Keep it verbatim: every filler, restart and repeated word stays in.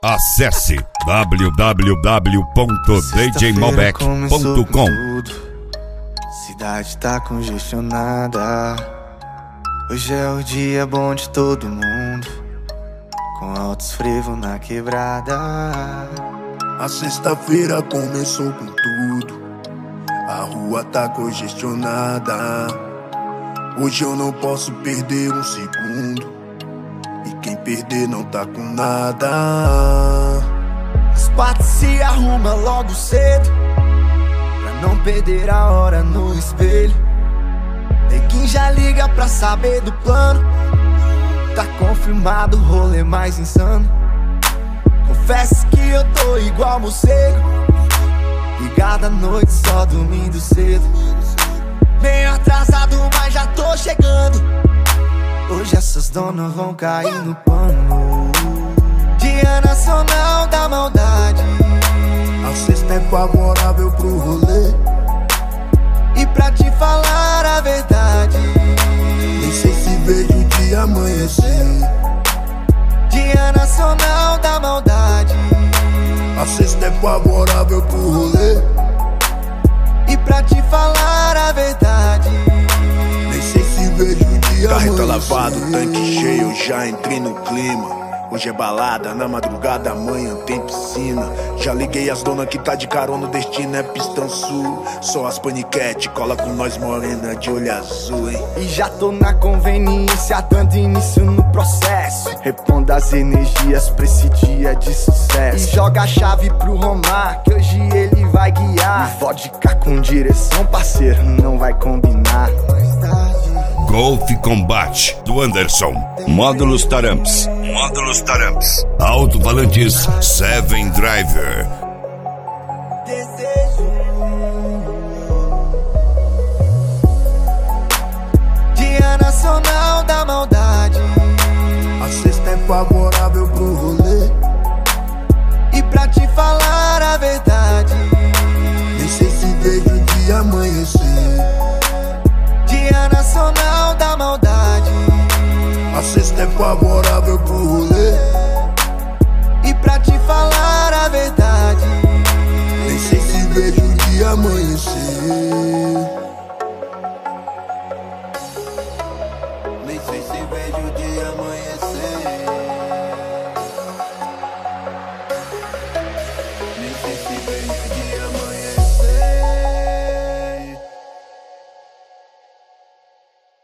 Acesse w w w ponto d j malbec ponto com. Cidade tá congestionada. Hoje é o dia bom de todo mundo, com altos frevos na quebrada. A sexta-feira começou com tudo. A rua tá congestionada. Hoje eu não posso perder um segundo, e quem perder não tá com nada. As quatro se arruma logo cedo, pra não perder a hora no espelho. Neguinho já liga pra saber do plano. Tá confirmado o rolê mais insano. Confesso que eu tô igual morcego, ligado à noite só dormindo cedo. Meio atrasado, mas já tô chegando. Hoje essas donas vão cair no pano. Dia Nacional da Maldade. A sexta é favorável pro rolê, e pra te falar a verdade, nem sei se vejo o dia amanhecer. Dia Nacional da Maldade. A sexta é favorável pro rolê, e pra te falar a verdade, nem sei se vejo o dia Carreta amanhecer. lavado, tanque cheio, já entrei no clima. Hoje é balada, na madrugada amanhã tem piscina. Já liguei as donas que tá de carona, o destino é pistão sul. Só as paniquete, cola com nós morena de olho azul, hein. E já tô na conveniência, dando início no processo. Reponda as energias pra esse dia de sucesso. E joga a chave pro Romar, que hoje ele vai guiar. E vodka com direção, parceiro, não vai combinar. Golf Combat do Anderson. Módulos Taramps. Módulos Taramps. Alto-falantes Seven Driver. Desejo. Dia Nacional da Maldade. A sexta é favorável pro rolê, e pra te falar a verdade, nem sei se vejo o dia amanhecer. Dia Nacional da Maldade. A sexta é favorável pro rolê, e pra te falar a verdade, nem sei se vejo o dia amanhecer. Nem sei se vejo o dia amanhecer.